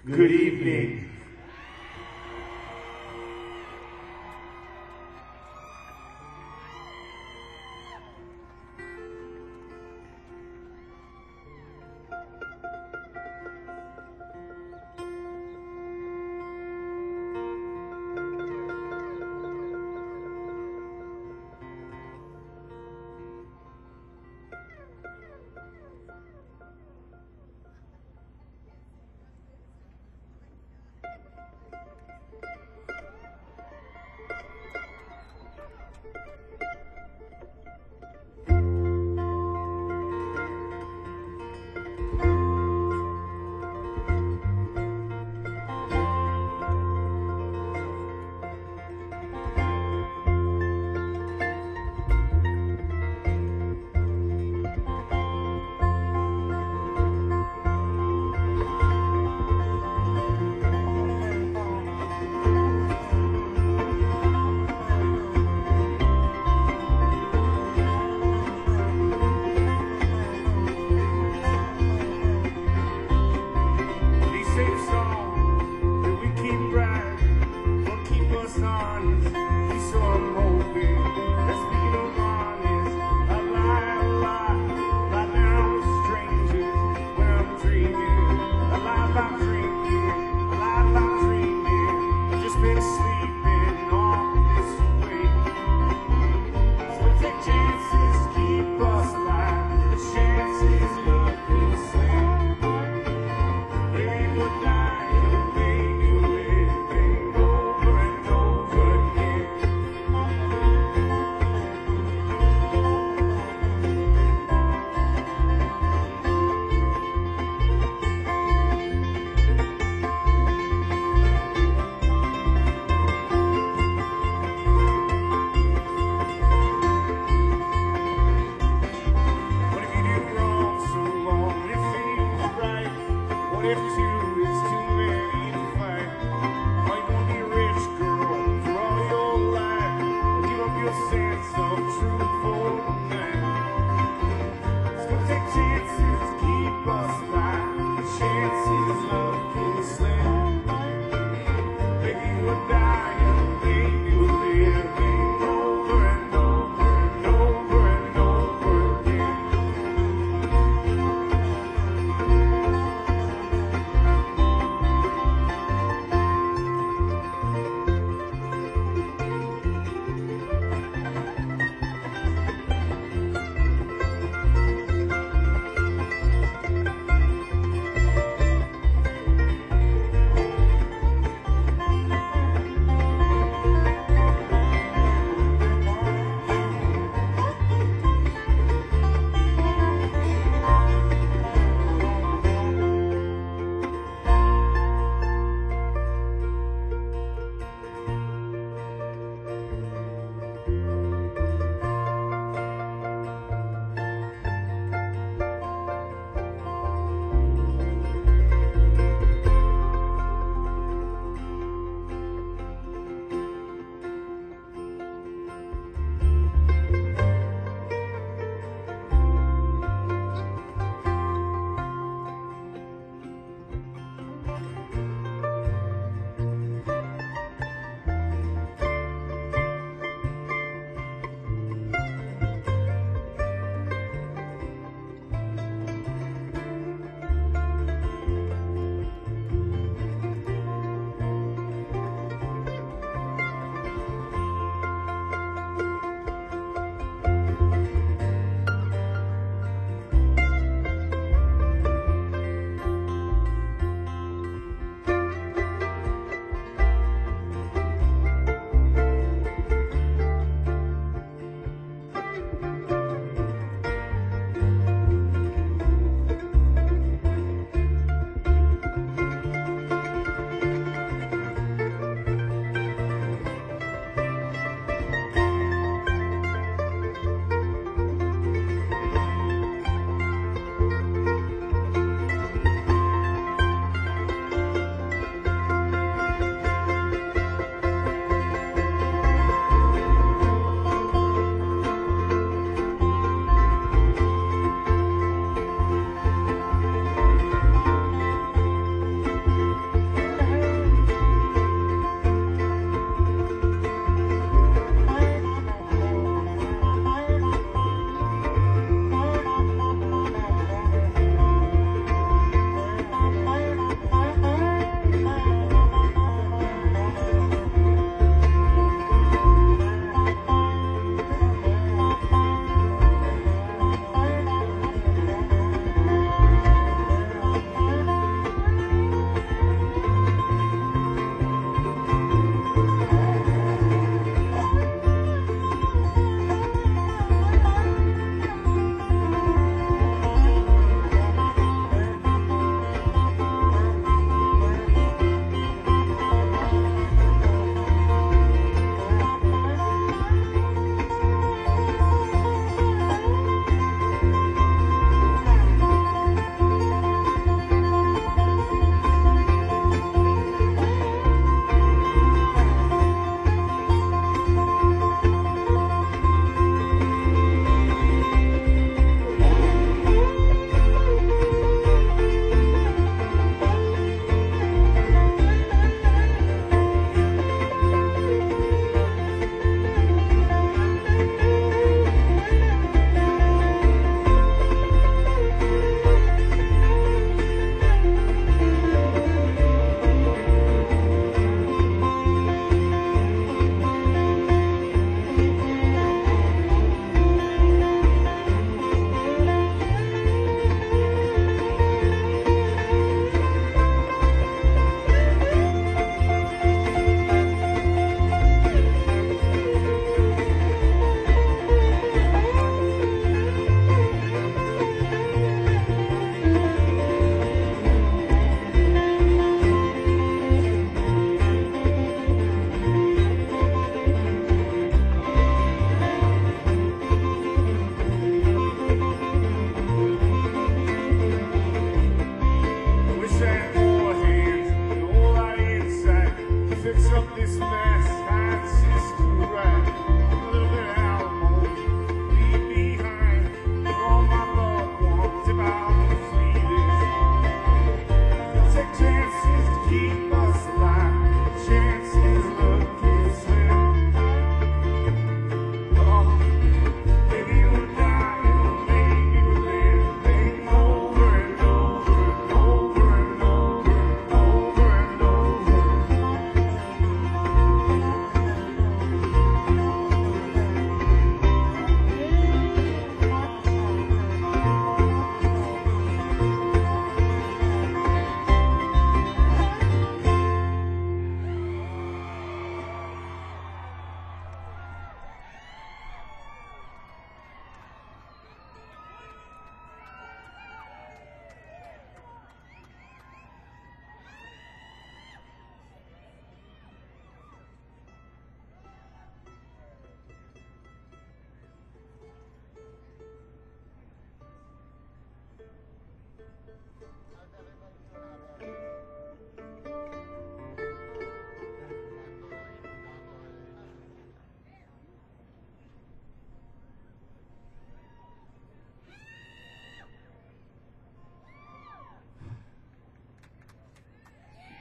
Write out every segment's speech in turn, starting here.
Good evening.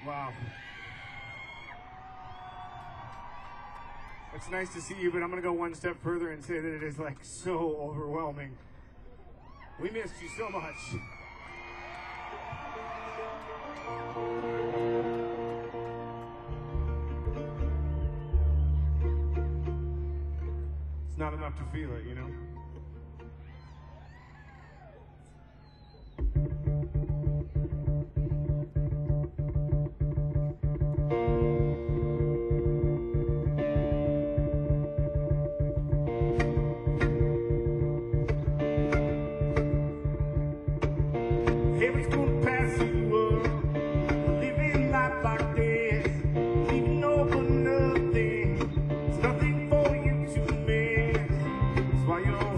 Wow. It's nice to see you, but I'm going to go one step further and say that it is like so overwhelming. We missed you so much. It's not enough to feel it, you know? Heaven's gonna pass you up, living life like this, leaving open nothing. There's nothing for you to miss. That's why you're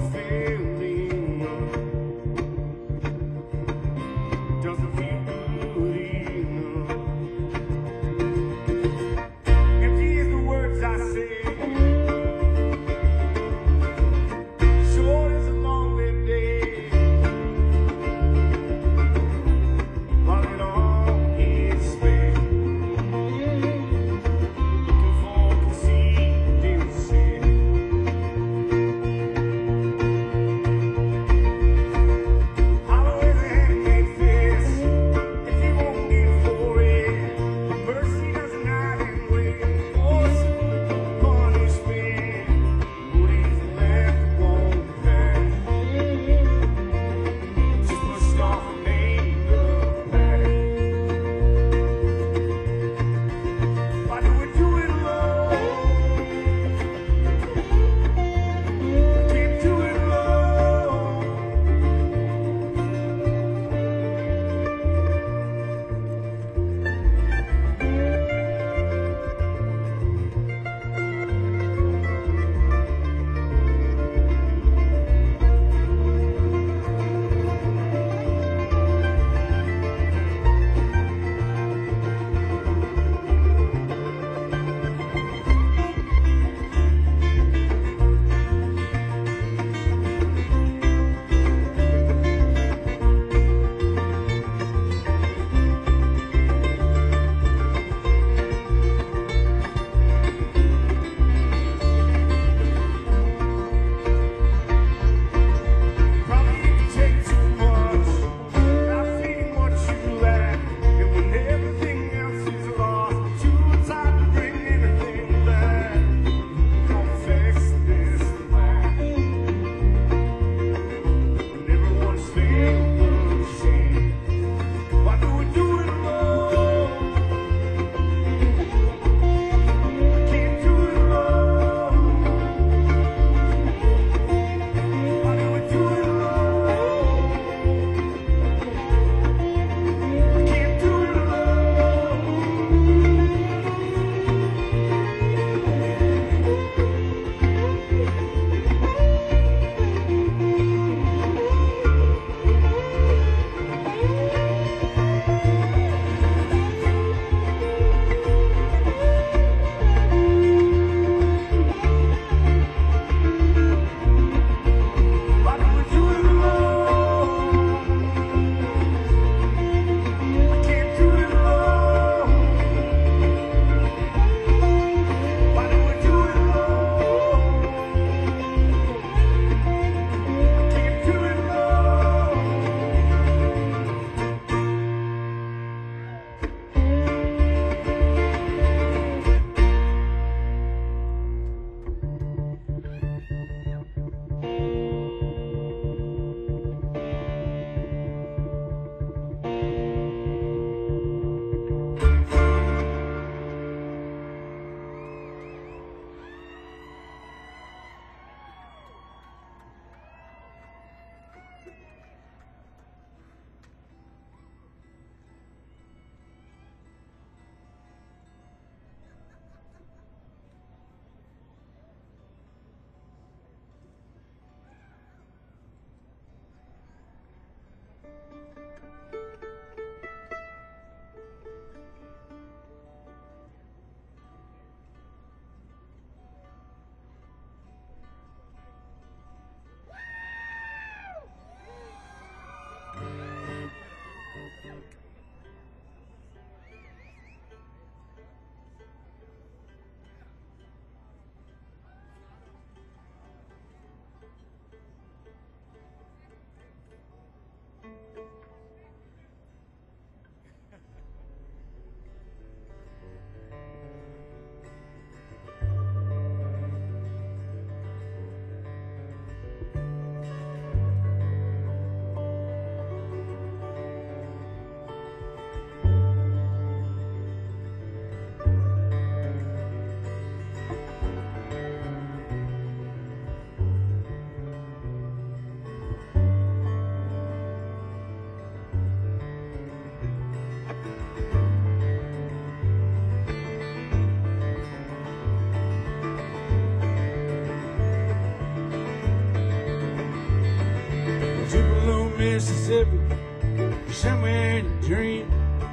Mississippi, somewhere in a dream.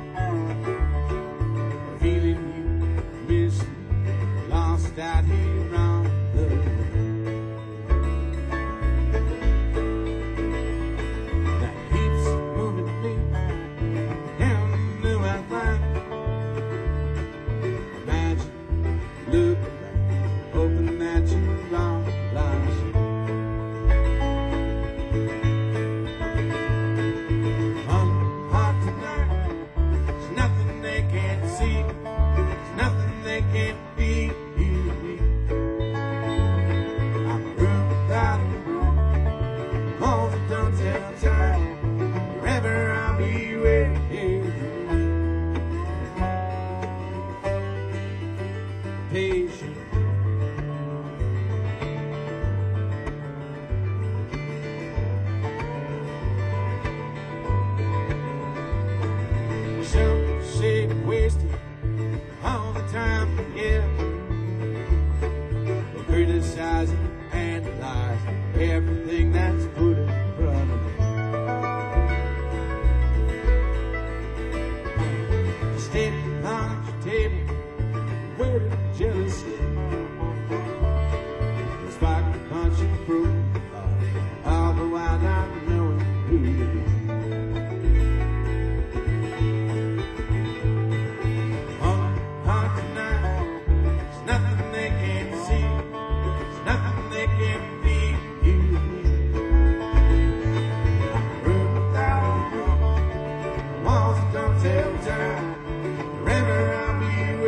Feeling you, missing, lost out here on the that keeps moving me down the new outline. Imagine looking back, hoping that you're wrong, lies. Wasted all the time, yeah. Criticizing, analyzing everything that's put in front of me. Standing on your table, waiting jealously. The spark to punch you through, all the while not knowing who you are. Wherever I'll be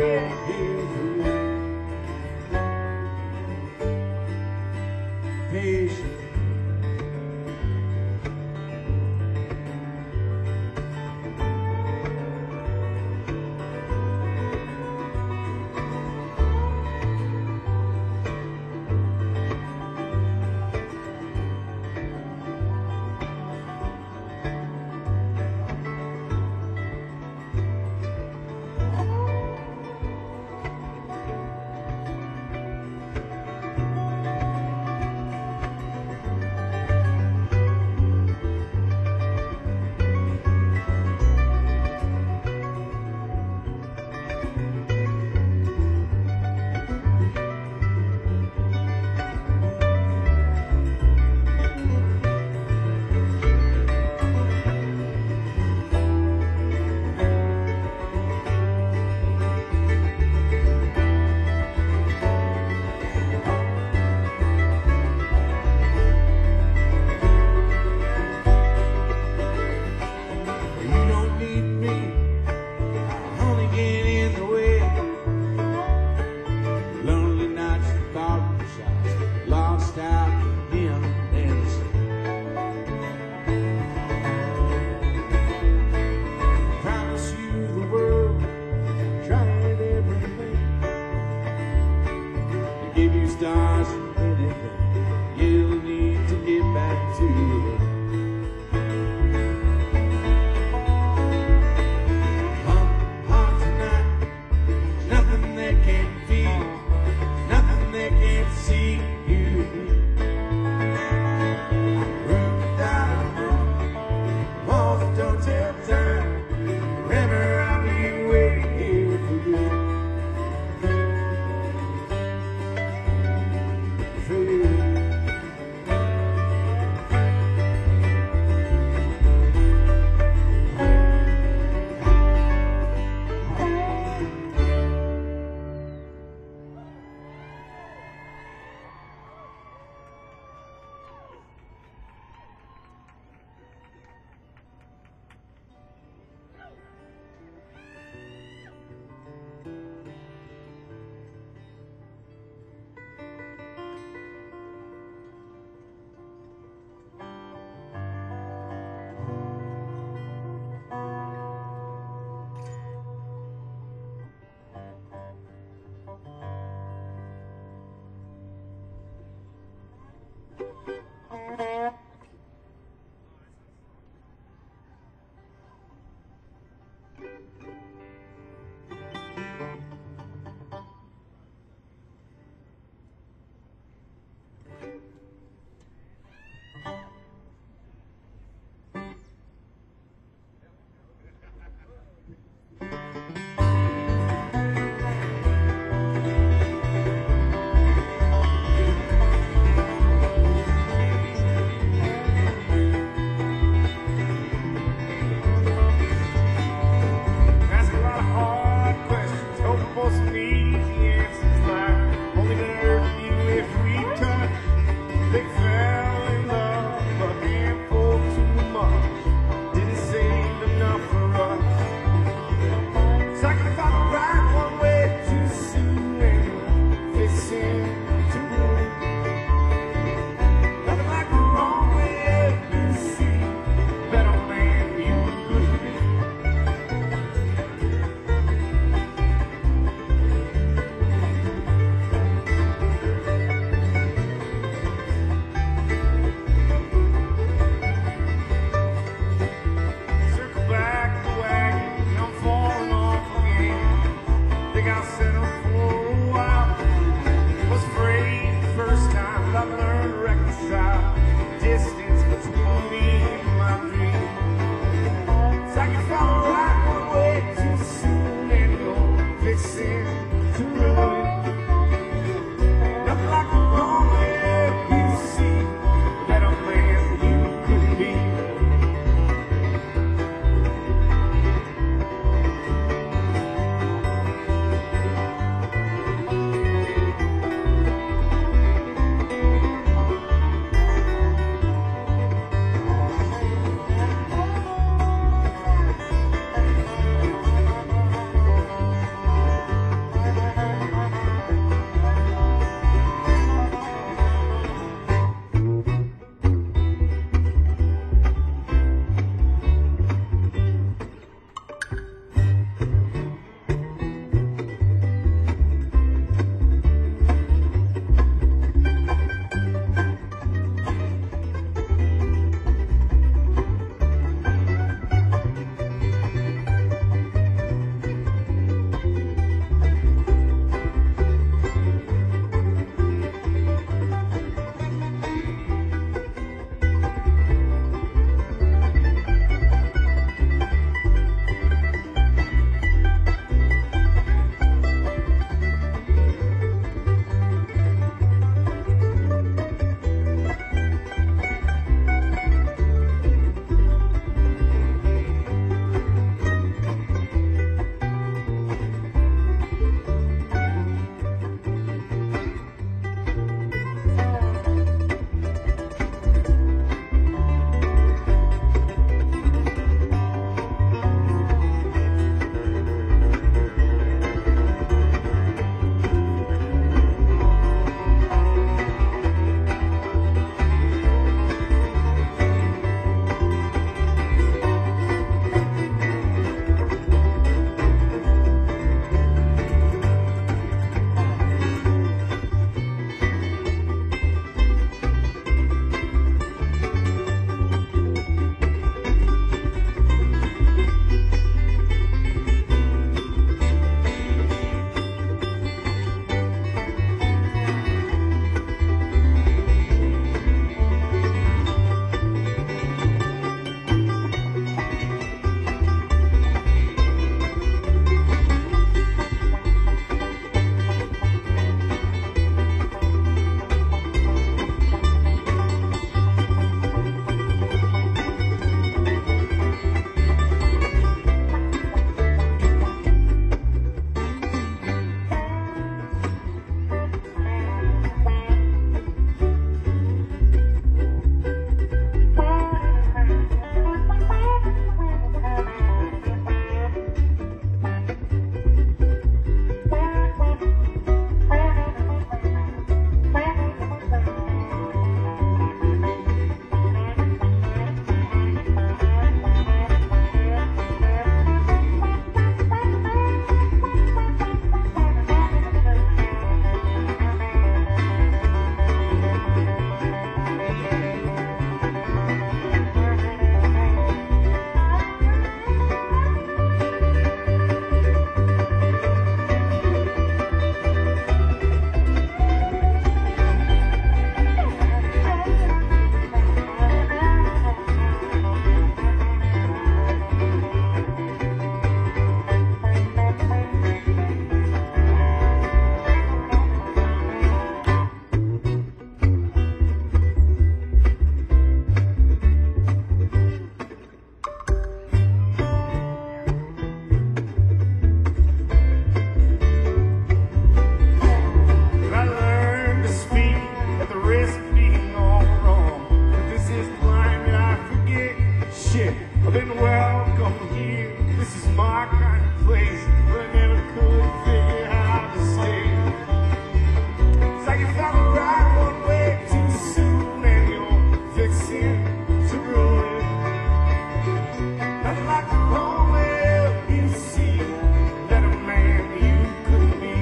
kind of place where I never could figure how to stay. It's like you found the right one way too soon and you're fixing to ruin. Nothing like the wrong way up you see that a man you couldn't be.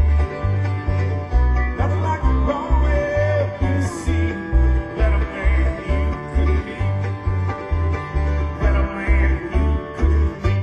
Nothing like the wrong way up you see that a man you couldn't be. That a man you couldn't be.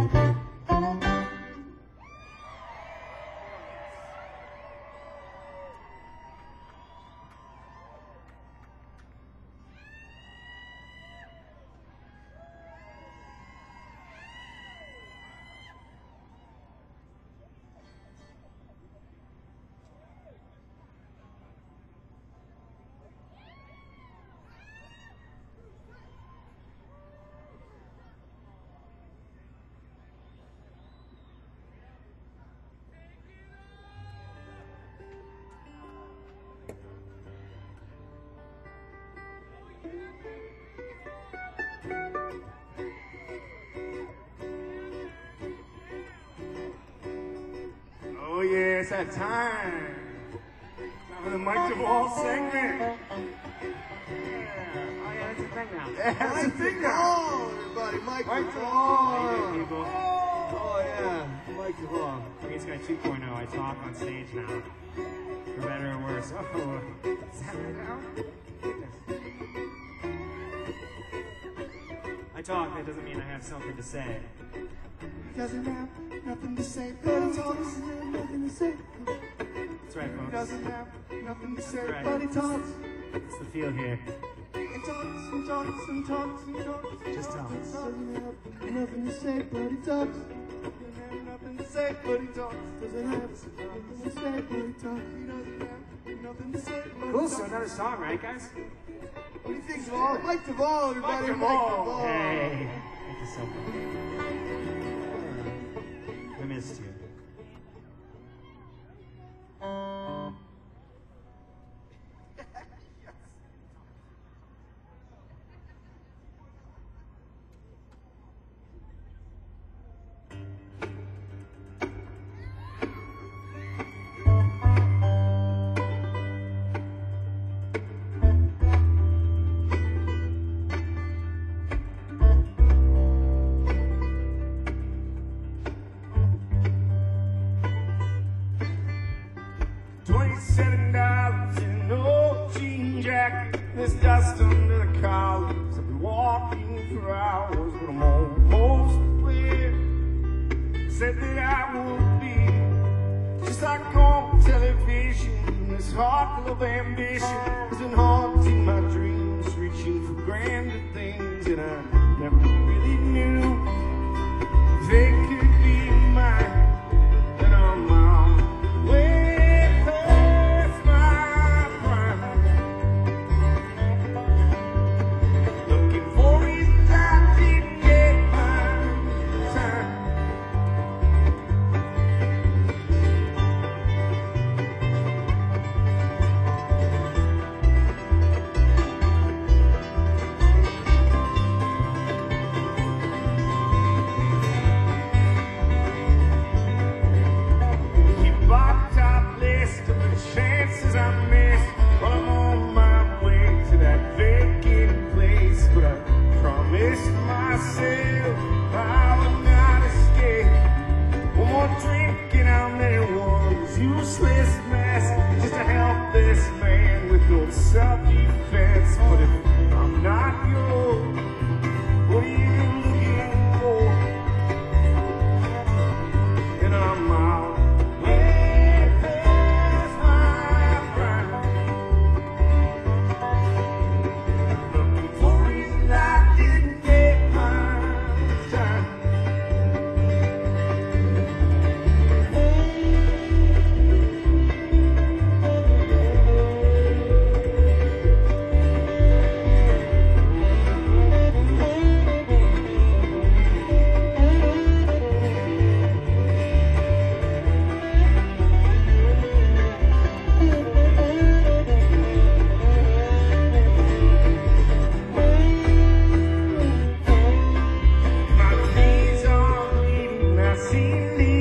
Oh yeah, it's that time. Time for the Mike DeVall segment. Yeah. Oh yeah, it's a thing now. Yeah, it's a thing now. Everybody, Mike Mike DeVall. How you doing, people? Oh yeah, Mike DeVall. Race Guy 2.0. I talk on stage now. For better or worse. Oh, is that right now? Goodness. I talk, that doesn't mean I have something to say. He doesn't have nothing to say, but he talks. Nothing to say. That's right, He folks. doesn't have nothing to say, Right. but he talks. It's the feel here. And talks and talks and talks and talks. Just talks. Doesn't have nothing to say, but he talks. Doesn't have nothing to say, but he talks. Doesn't have nothing to say, but he talks. He doesn't have nothing to say, but he Cool, talks. so another song, right, guys? What do you think, DeVall? Mike DeVall, everybody. Mike DeVall. Hey, thank you so much. We missed you. $27 in an old jean jacket. There's dust under the collars. I've been walking for hours, but I'm almost there. Said that I would be just like on television. This heart full of ambition has been haunting my dreams, reaching for grander things that I never really knew they could be mine. And I'm on my way past my prime, looking for reasons I didn't get my time.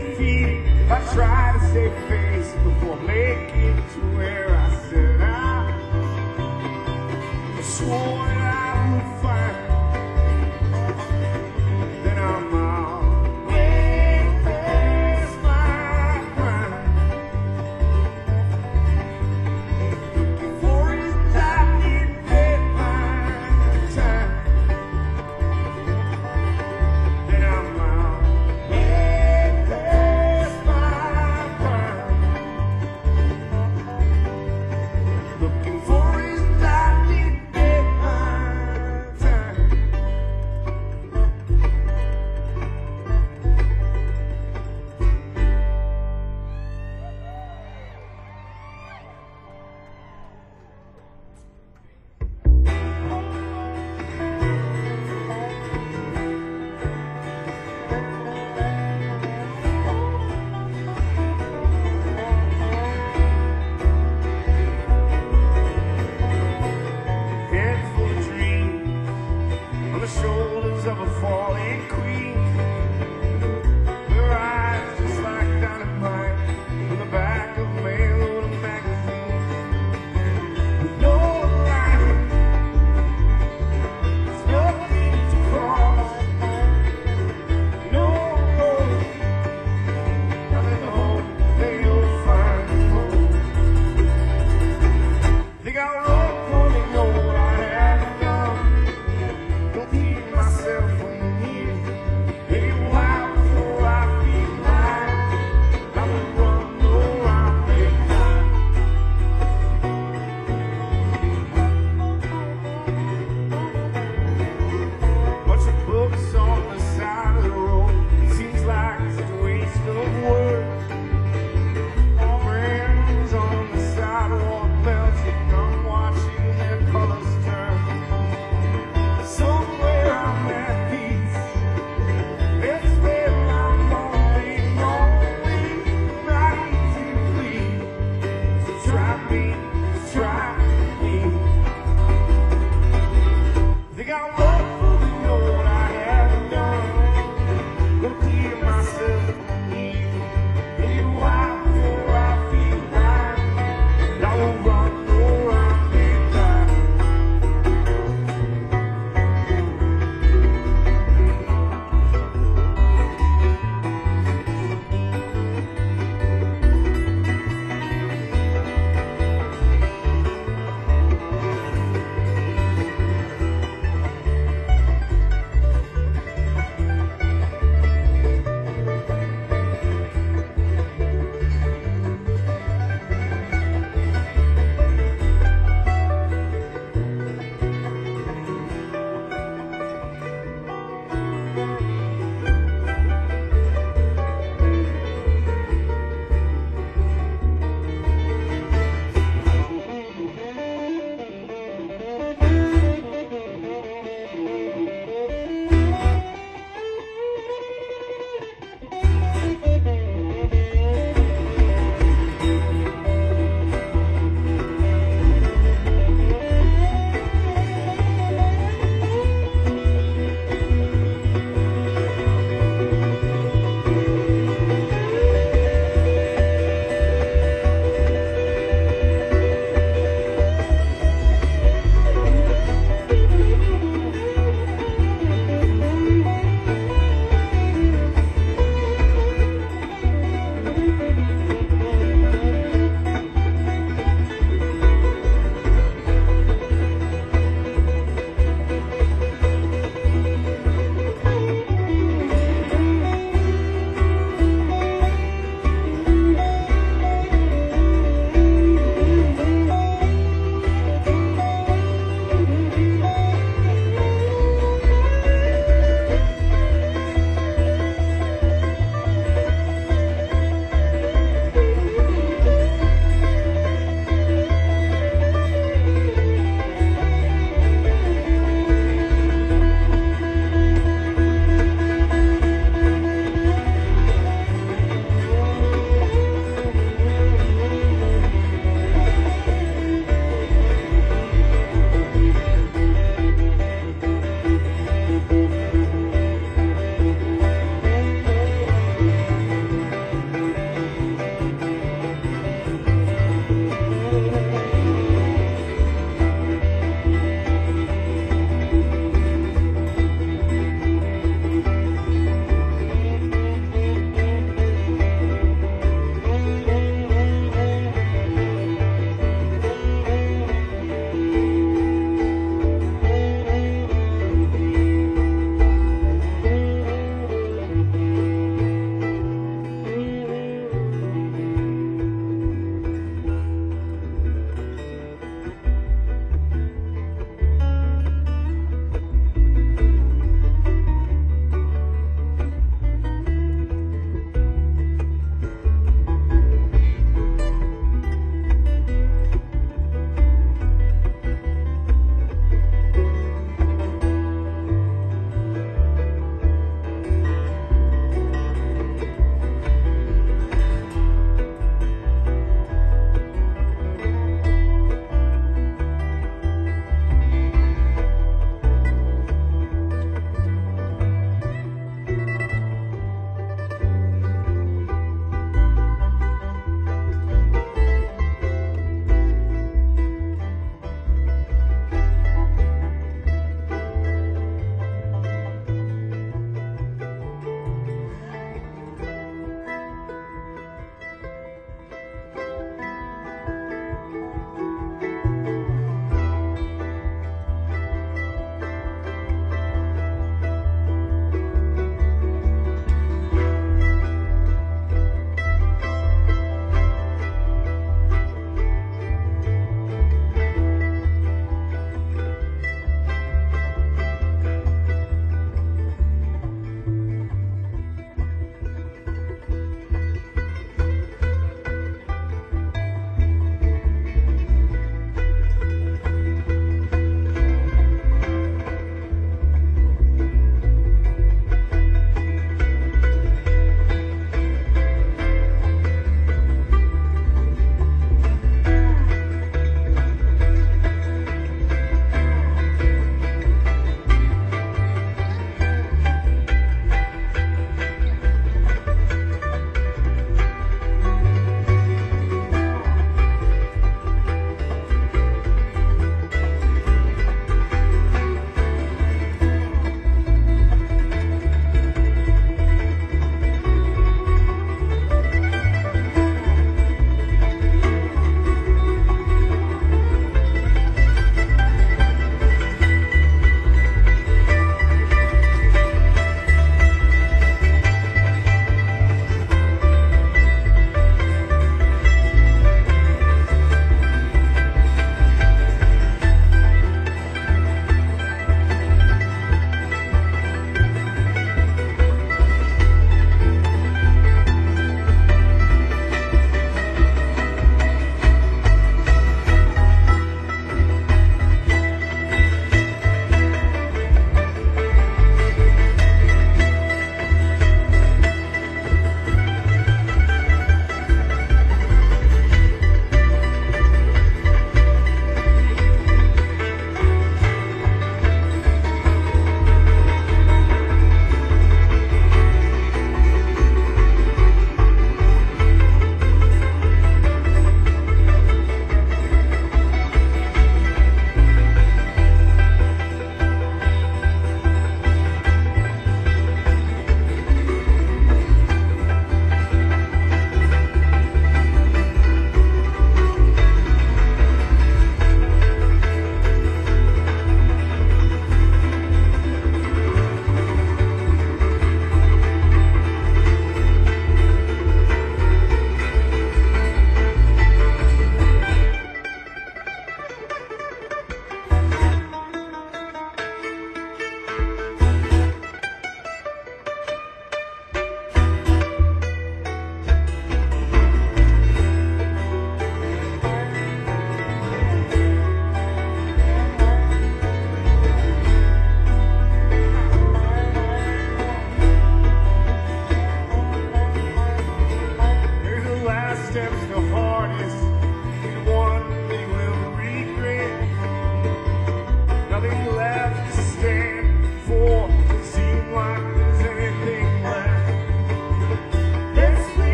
defeated. I try to save face before making it to where I said I swore that I would find. Then I'm out way past my prime, looking for it like it did my time. Then I'm out way past my prime.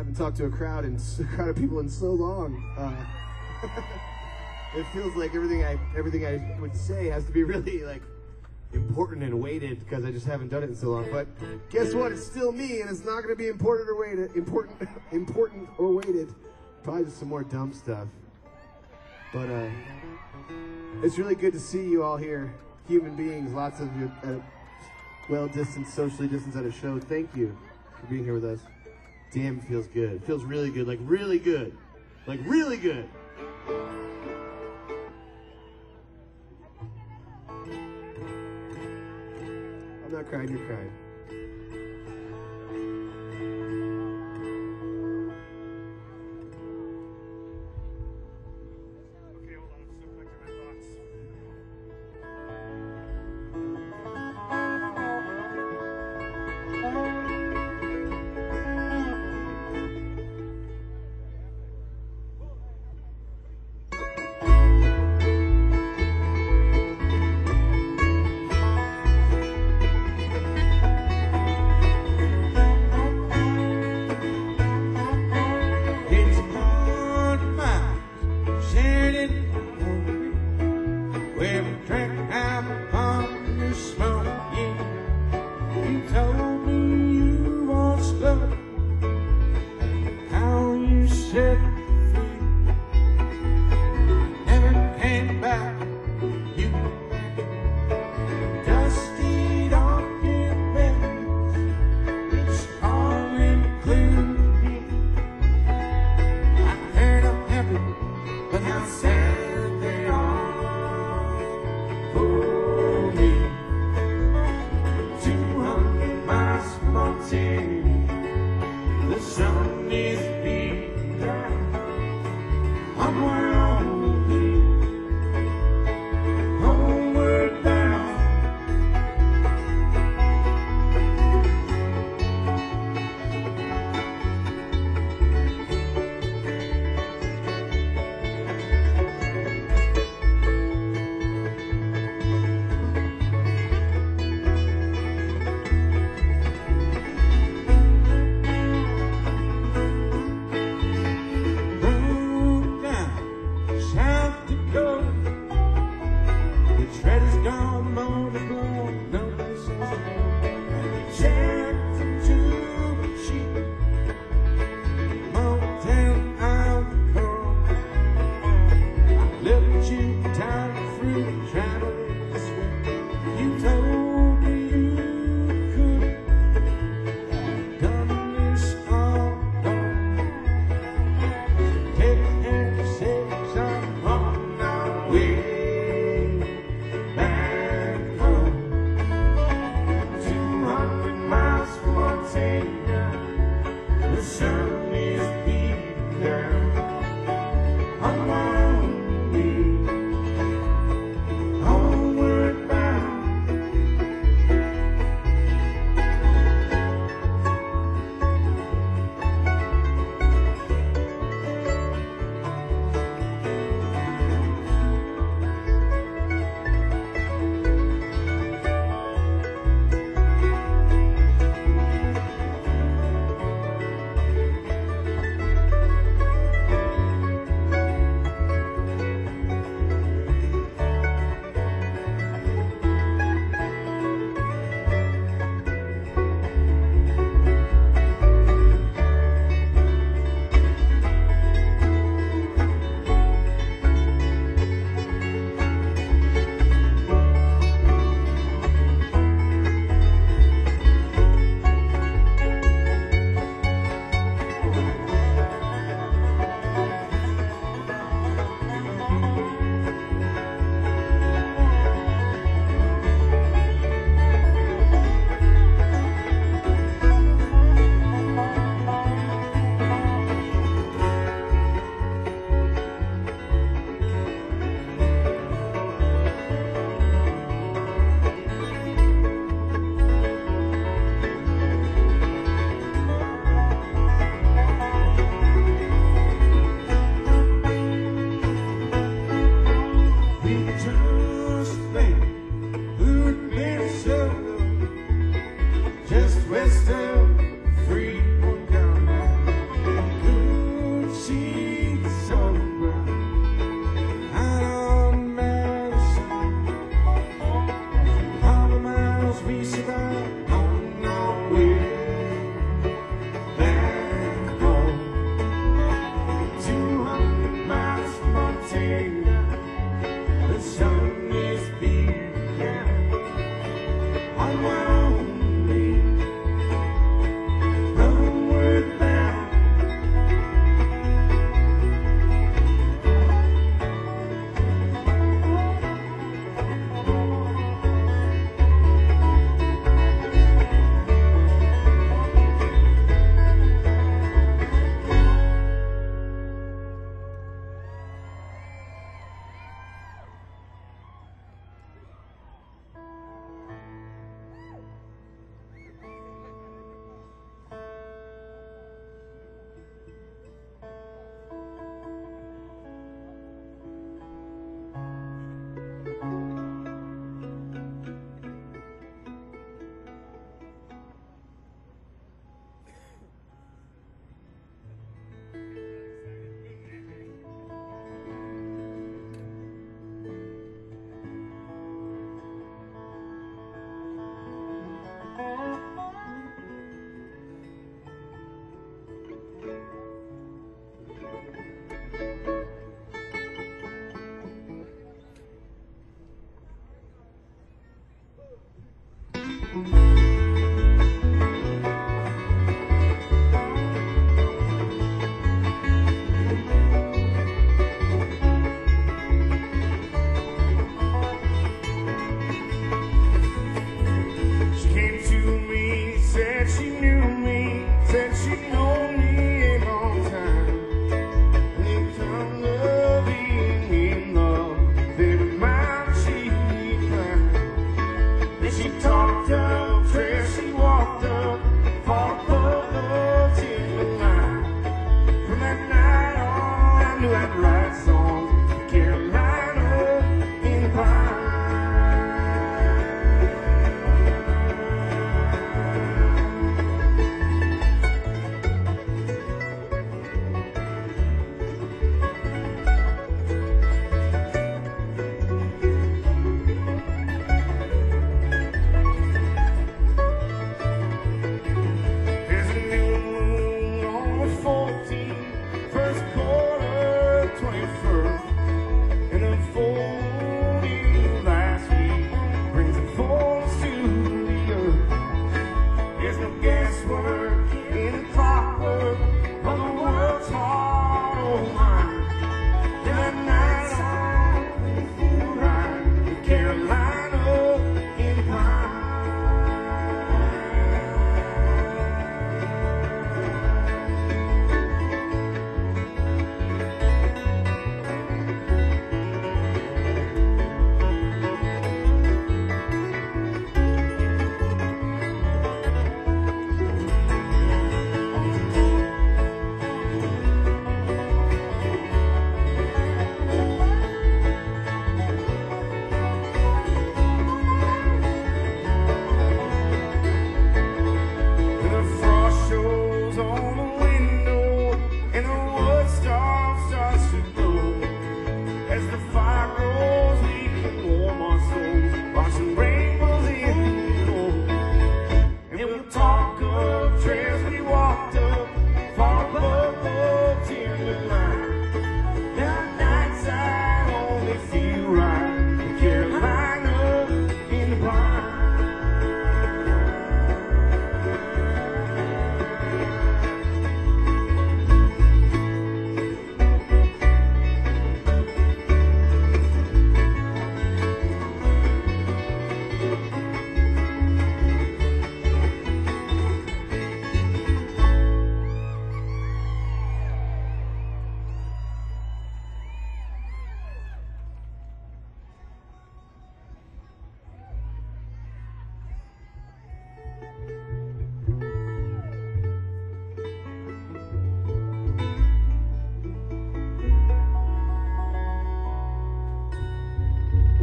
haven't talked to a crowd of people in so long. It feels like everything I would say has to be really like important and weighted because I just haven't done it in so long. But guess what? It's still me, and it's not going to be important or weighted. Probably just some more dumb stuff. But it's really good to see you all here, human beings. Lots of you at a well-distanced, socially distanced at a show. Thank you for being here with us. Damn, it feels good. It feels really good, like really good, like really good. I'm not crying, you're crying. Okay, hold on. I'm still collecting my thoughts.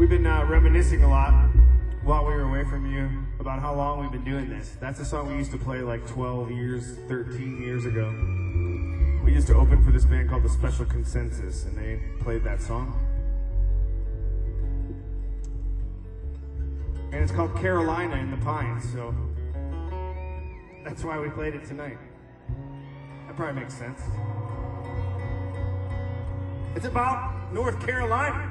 We've been reminiscing a lot while we were away from you about how long we've been doing this. That's a song we used to play like 12 years, 13 years ago. We used to open for this band called The Special Consensus, and they played that song. And it's called Carolina in the Pines, so that's why we played it tonight. That probably makes sense. It's about North Carolina.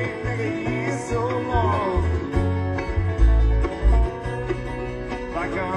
Like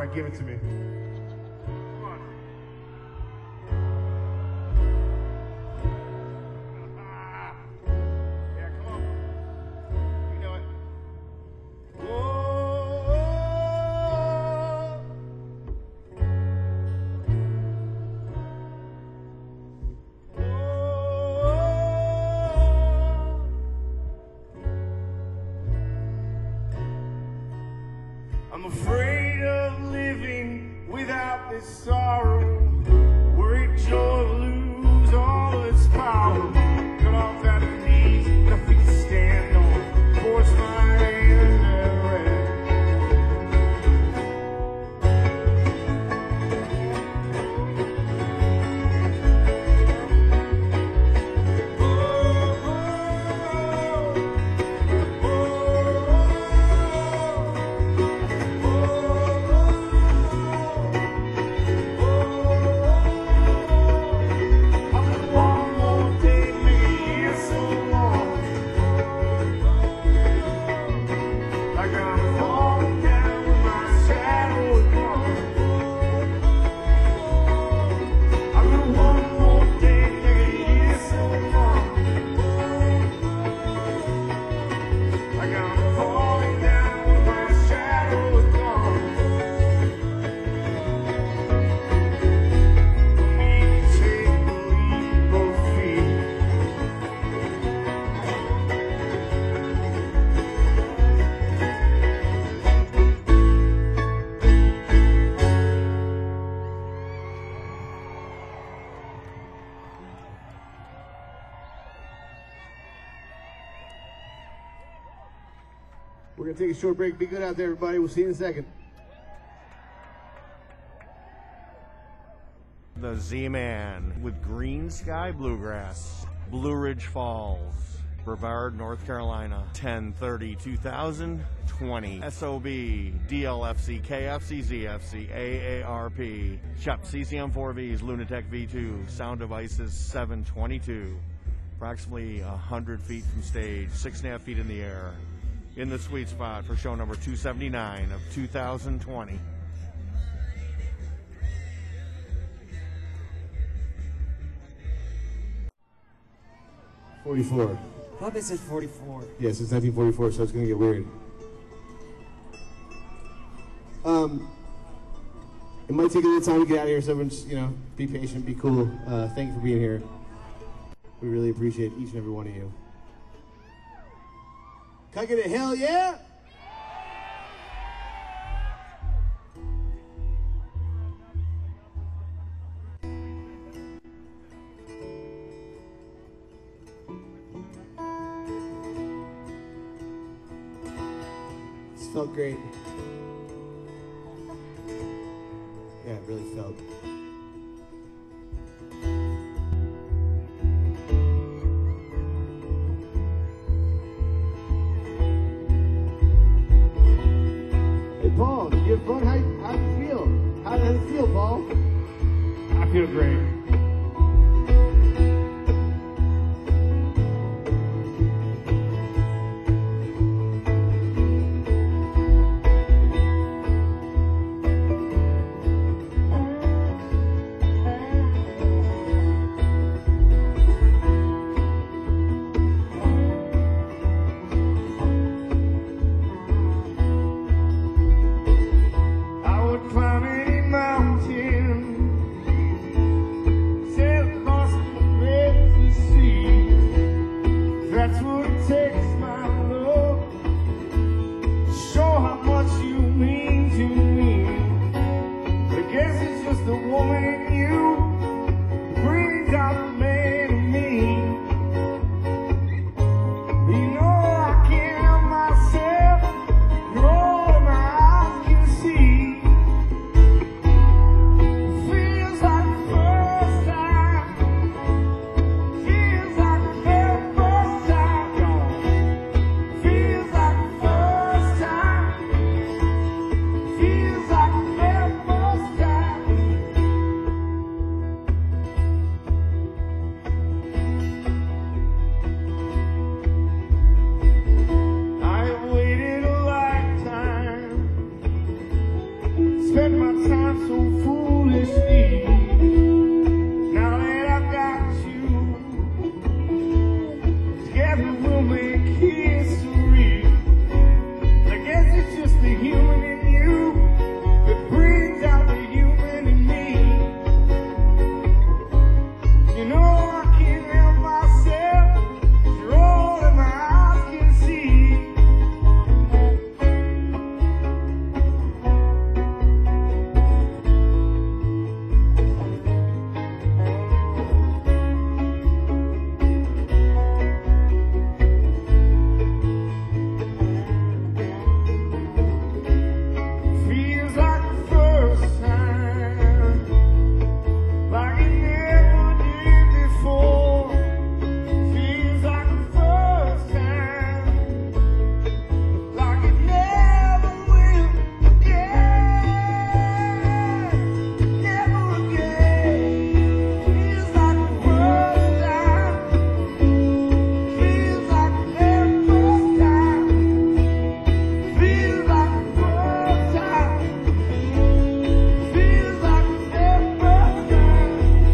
right, give it to me. Come on. Yeah, come on. You know it. Whoa. I'm afraid of living without this sorrow. Worried joy will lose all its power. Cut off at the knees, nothing to stand on. Force my hand and rest. We're going to take a short break. Be good out there, everybody. We'll see you in a second. The Z-Man with Green Sky Bluegrass, Blue Ridge Falls, Brevard, North Carolina, 10/30/2020. SOB, DLFC, KFC, ZFC, AARP, CHEP, CCM4Vs, Lunatek V2, Sound Devices 722. Approximately 100 feet from stage, 6.5 feet in the air. In the sweet spot for show number 279 of 2020. '44. I thought they said 44. Yes, it's 1944, so it's going to get weird. It might take a little time to get out of here, so everyone just, be patient, be cool. Thank you for being here. We really appreciate each and every one of you. Can I get a hell yeah? This felt great. Yeah, it really felt. Paul, did you have fun? How did it feel? How did it feel, Paul? I feel great. I would climb any mountain so foolishly. Now that I've got you, together we'll make history. I guess it's just the human in you that brings out the human in me. You know I can't help myself, you're all that my eyes can see. Feels like the first time, like it never did before. Feels like the first time, like it never will again, never again. Feels like the first time, feels like the very first time, feels like the first time, feels like the very first time.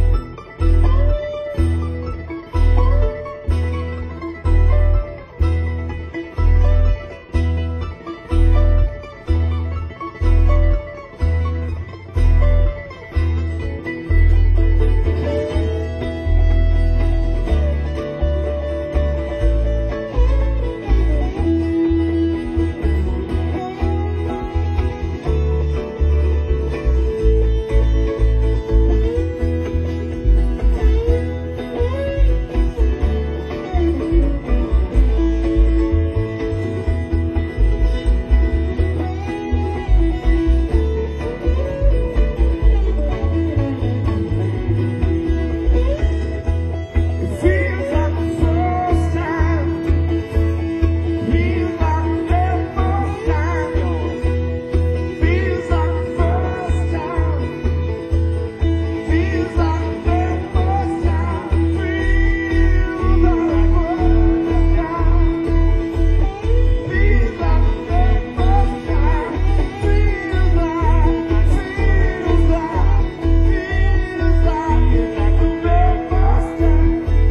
It feels like the first time, feels like the very first time, feels like the first time, feels like the very first time, feels like the first time, feels like the very first time, feels like the very first time.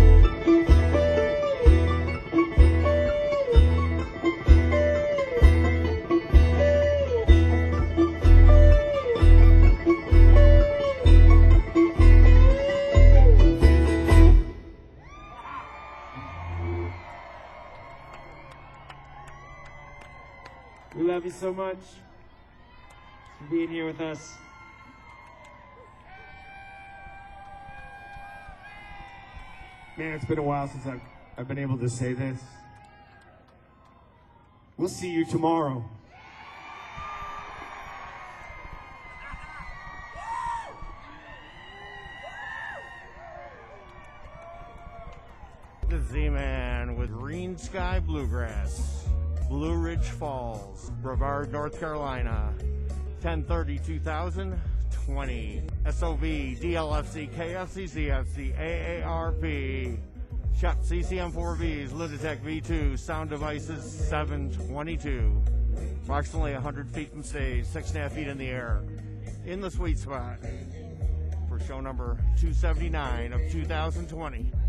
We love you so much for being here with us. Man, it's been a while since I've been able to say this. We'll see you tomorrow. The Z-Man with Green Sky Bluegrass, Blue Ridge Falls, Brevard, North Carolina, 10/30/2020. SOV, DLFC, KFC, ZFC, AARP, Shep CCM4Vs, Lunatech V2, Sound Devices 722. Approximately 100 feet from stage, 6.5 feet in the air. In the sweet spot for show number 279 of 2020.